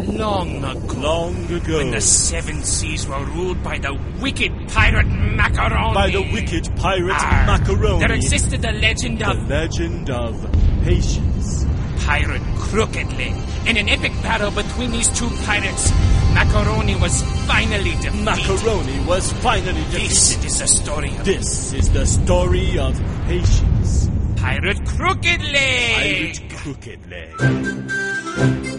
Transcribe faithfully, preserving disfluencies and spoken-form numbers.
long ago. Long ago. When the seven seas were ruled by the wicked pirate Macaroni. By the wicked pirate Arr, Macaroni. There existed the legend The of... legend of Patience. Pirate Crooked Leg. In an epic battle between these two pirates, Macaroni was finally defeated. Macaroni was finally defeated. This is the story of... This is the story of Patience. Pirate Crooked Leg. Pirate Crooked Leg.